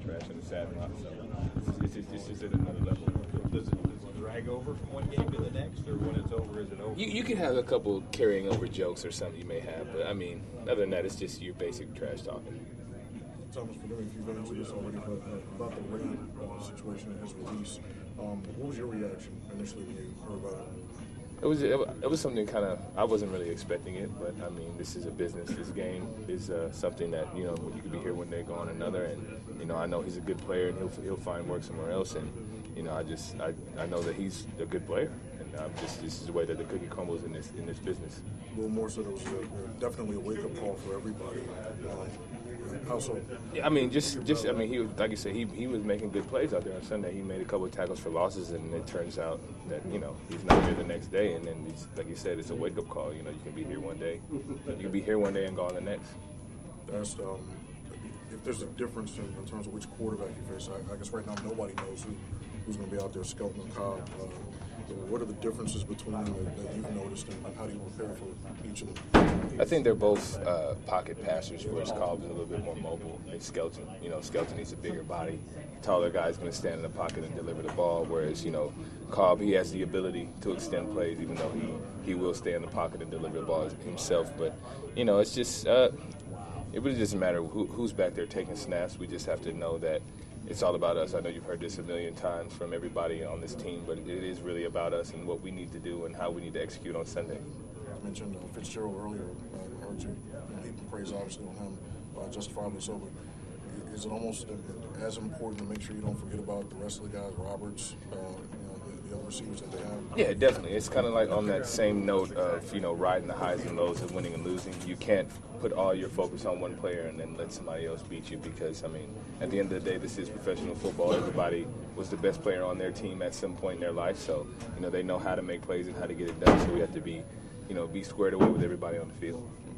trash in the Sandlot. So it's just at another level. Does it drag over from one game to the next, or when it's over, is it over? You can have a couple carrying over jokes or something you may have, but I mean, other than that, it's just your basic trash talking. Thomas, for if you've answered this already, but about the Ray situation and his release, what was your reaction initially when you heard about it? It was something kind of, I wasn't really expecting it, but I mean, this is a business. This game is something that, you know, you could be here one day, gone another, and, you know, I know he's a good player and he'll find work somewhere else, and, you know, I know that he's a good player, and this is the way that the cookie crumbles in this business. A little more so, there was definitely a wake-up call for everybody. How so? Yeah, I mean, I mean, he was, like you said, he was making good plays out there on Sunday. He made a couple of tackles for losses, and it turns out that, you know, he's not here the next day. And then, like you said, it's a wake-up call. You know, you can be here one day, you can be here one day and gone the next. That's if there's a difference in terms of which quarterback you face. I guess right now nobody knows who's going to be out there. Skelton and Cobb. What are the differences between them that you've noticed, and how do you prepare for each of them? I think they're both pocket passers, whereas Cobb is a little bit more mobile than Skelton. You know, Skelton needs a bigger body. Taller guy's going to stand in the pocket and deliver the ball, whereas, you know, Cobb, he has the ability to extend plays, even though he will stay in the pocket and deliver the ball himself. But, you know, it's just it really doesn't matter who's back there taking snaps. We just have to know that it's all about us. I know you've heard this a million times from everybody on this team, but it is really about us and what we need to do and how we need to execute on Sunday. I mentioned Fitzgerald earlier. I heard you heaping praise, obviously, on him, justifiably so, but is it almost as important to make sure you don't forget about the rest of the guys, Roberts, the other receivers that they have? Yeah, definitely. It's kind of like on that same note of, you know, riding the highs and lows of winning and losing. You can't put all your focus on one player and then let somebody else beat you because, I mean, at the end of the day, this is professional football. Everybody was the best player on their team at some point in their life, so, you know, they know how to make plays and how to get it done, so we have to be squared away with everybody on the field.